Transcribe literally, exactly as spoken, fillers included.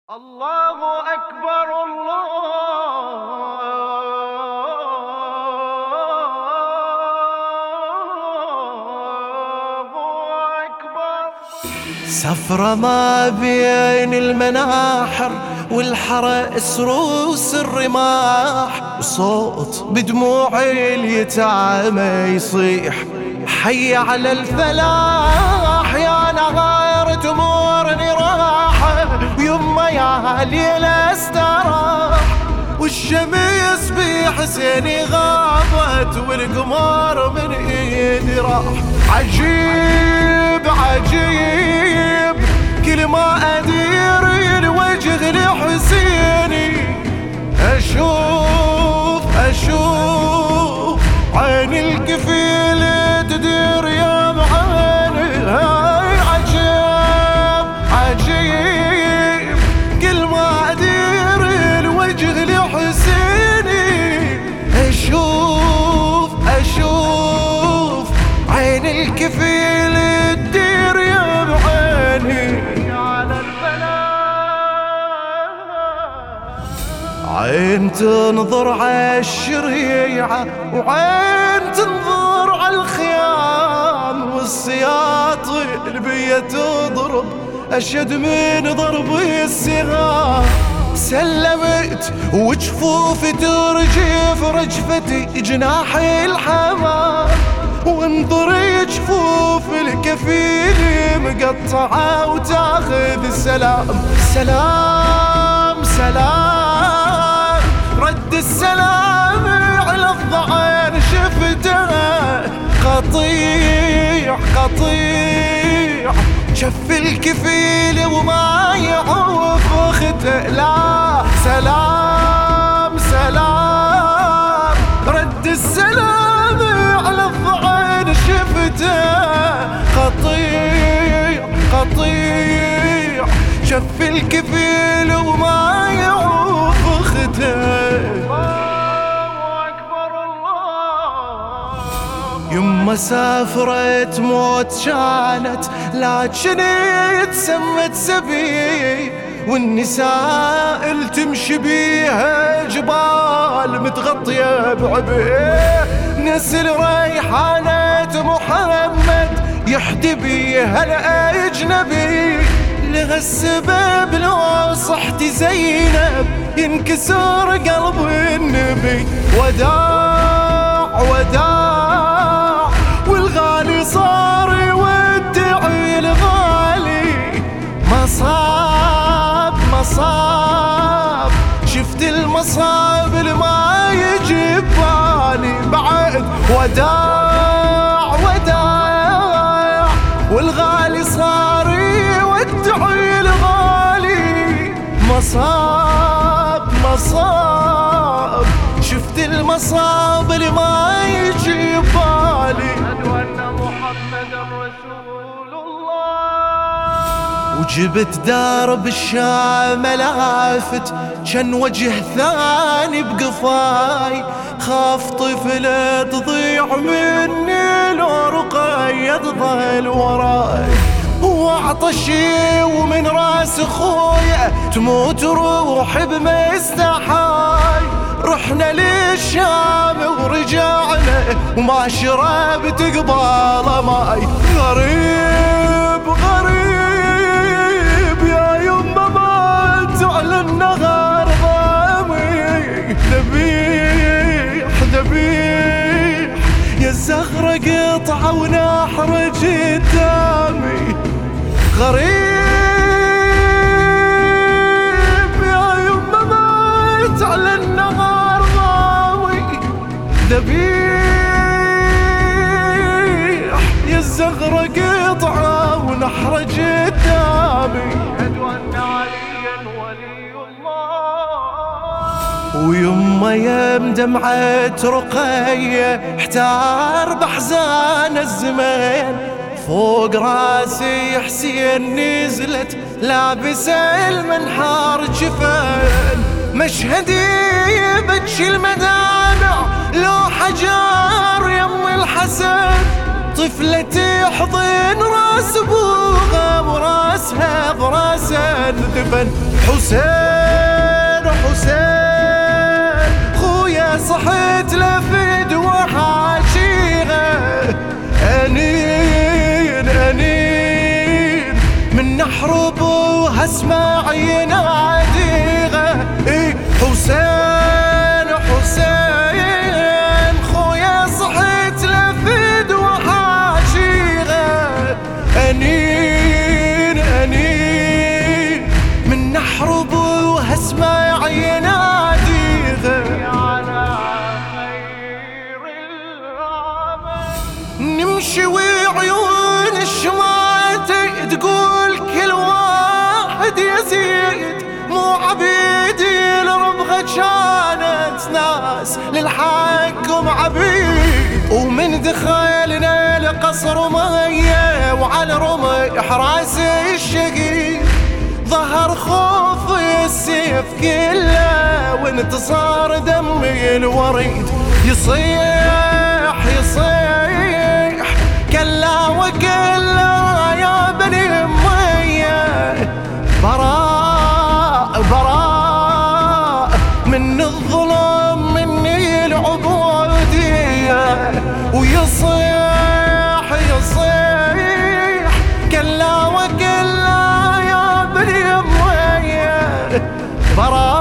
الله أكبر الله أكبر. سفرة ما بين المناحر والحرس روس الرماح، وصوت بدموع اليتامى يصيح حي على الفلاح. يا نهار تمورني راحة ويما يا ليل استراح، والشمس بحسيني غابت والقمر من ايدي راح. عجيب عجيب كل ما ادير الوجه لحسيني، اشوف اشوف عين الكفيل تدير يا معاني. هاي عجيب عجيب كل ما ادير الوجه لحسيني، اشوف اشوف عين الكفيل تدير يا معاني. على عين تنظر عالشريعة وعين تنظر عالخيام، والسياط البية تضرب أشد من ضرب السهام. سلمت وجفوفي ترجف رجفتي جناح الحمام، وانظري جفوف الكفيل مقطعة وتاخذ السلام. سلام سلام رد السلام على الضعين شفته قطيع قطيع، شف الكفيل وما يعوف اخته. لا سلام سلام رد السلام على الضعين شفته قطيع قطيع، شف الكفيل وما يعوف اخته. يما سافرت موت كانت لكن تسمت سبي، والنساء اللي تمشي بيها جبال متغطية بعبيه. نسل ريحانة محمد يحدي بيها الأجنبي، لها السبب لو صحتي زينب ينكسر قلب النبي. وداع وداع والغالي صار يودع الغالي، مصاب مصاب شفت المصاب اللي ما يجي ببالي بعد. وداع وداع والغالي صار يودع الغالي، مصاب مصاب شفت المصاب اللي ما يجي ببالي. أشهد أن محمدا رسول الله. وجبت درب الشام لافت كان وجه ثاني بقفاي، خاف طفلة تضيع مني لو رقية تظل وراي. وعطشي ومن راس خويا تموت روحي بمستحاي، رحنا للشام ورجعنا وما شربت قبال ماي. غريب غريب يا يما مات على النهار ضامي، ذبيح ذبيح يا الزهرة قطعة ونحر قدامي. غريب يا يما مات على النهار ضامي، ذبيح يا الزغرة قطعة ونحر قدامي. أشهد أن عليا ولي الله. ويما يم دمعة رقية احتار بحزان الزمان، فوق راسي حسين نزلت لابسة المنحار جفان. مشهدي بتشي المدامع لو حجار يم الحسن طفلة تحضن راس ابوها وراسها براسها اندفن. حسين حسين خويا صحيت لفد وحاشيها، انين انين من نحرب وهسمع يناديها. إيه حسين حسين خويا صحيت لفد وحاشيها، انين انين من نحرب وهسمع يناديها. نمشي وعيون الشماتي تقول كل واحد يزيد، مو عبيدي لربها كانت ناس للحق عبيد. ومن دخلنا القصر مية وعلى رمح راس الشقيق، ظهر خوف السيف كله وانتصار دمي الوريد. يصيح يصيح كلا وكلا يا بني أمية، براء براء من الظلم مني العبودية. ويصيح يصيح كلا وكلا يا بني أمية، براء